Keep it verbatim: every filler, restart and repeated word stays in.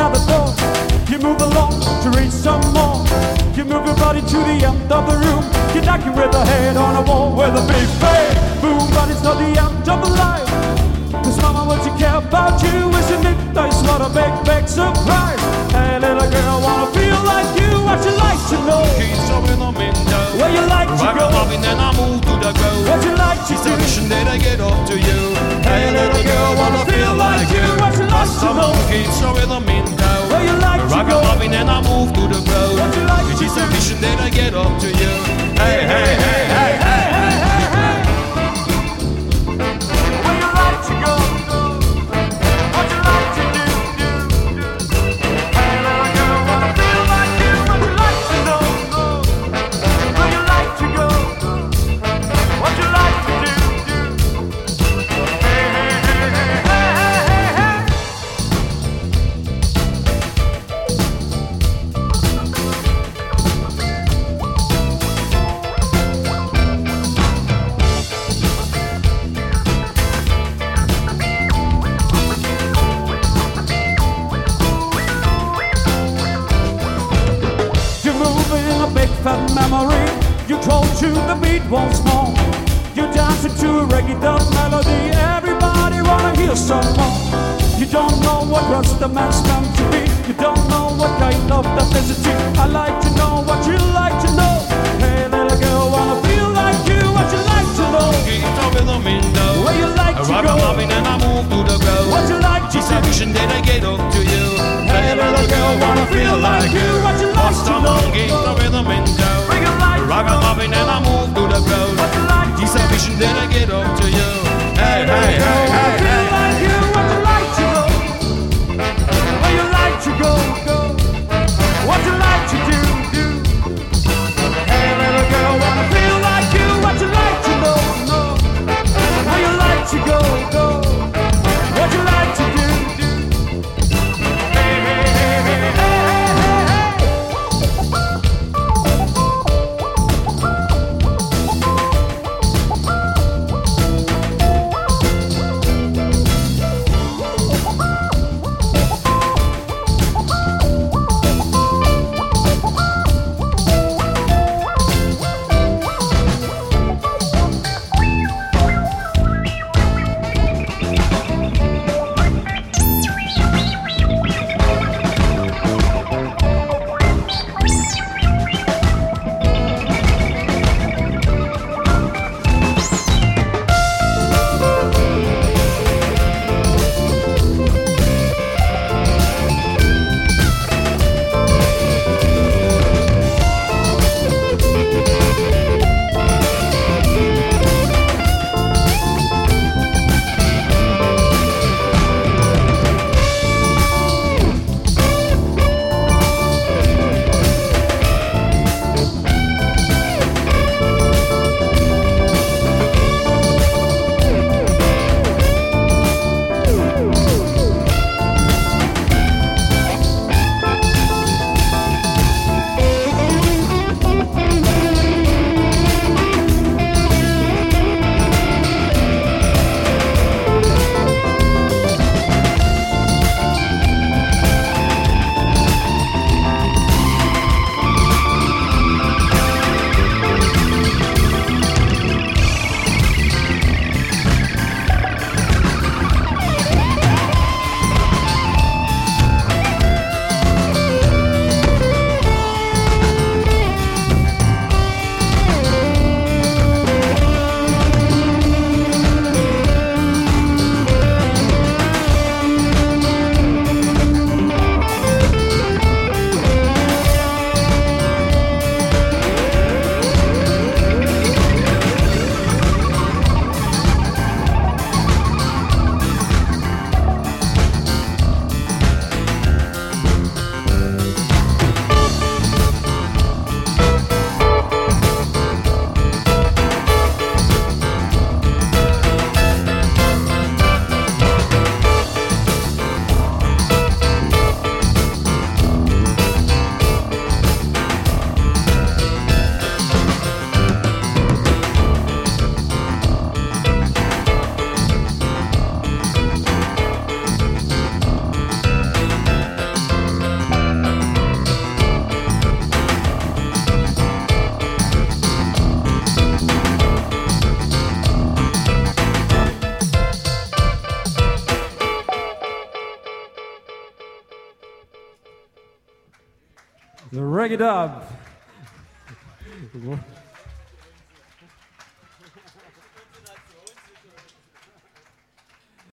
out the door. You move along to reach some more. You move your body to the end of the room. You're knocking with a head on a wall with a big bang boom, but it's not the end of the line. Cause mama, what you care about you, isn't it? That's what a big, big surprise. Hey little girl, wanna feel like you. What you like to know? Keeps over the window. Where you like to go? Ragamuffin, then I move to the ground. What you like to She's do? a mission that I get up to you. Hey little girl, wanna feel like you. What you like to know? Keeps over the window. Where you like to go? Ragamuffin, then I move to the ground. What you like to do? She's a mission that I get up to you. Hey, hey, hey, hey, hey, hey, hey, hey. Where you like to go? What you like to do? Hey little girl, wanna feel like you. What you like to know? Where you like to go? What you like to do? Hey, hey, hey, hey, hey, hey, hey. You're moving a big fat memory. You crawl to the beat once more. You're dancing to a reggae dub melody. Everybody wanna hear some more. You don't know what Rasta man's meant to be. You don't know what kind of diversity. I like to know what you like to know. Hey little girl, wanna feel like you. What you like to know? Keeps over the window. Where you like to go? Ragamuffin, then I move to the ground. What you like to She's a do? mission that I get up to you. Hey little girl, wanna feel like you. What you like to Some know? keeps over the window. Where you like to go? Ragamuffin, then I move to the ground. What you like to She's a mission that I get up to you. Hey, hey, hey, Wanna hey, feel hey. like you. What you like to know? Where you like to go? Go. What you like to do? Do. Hey little girl, wanna feel like you. What you like to know? Know. Where you like to go? Go. What you like to do? Do. Hey, hey, hey, hey, hey, hey, hey. The reggae dub.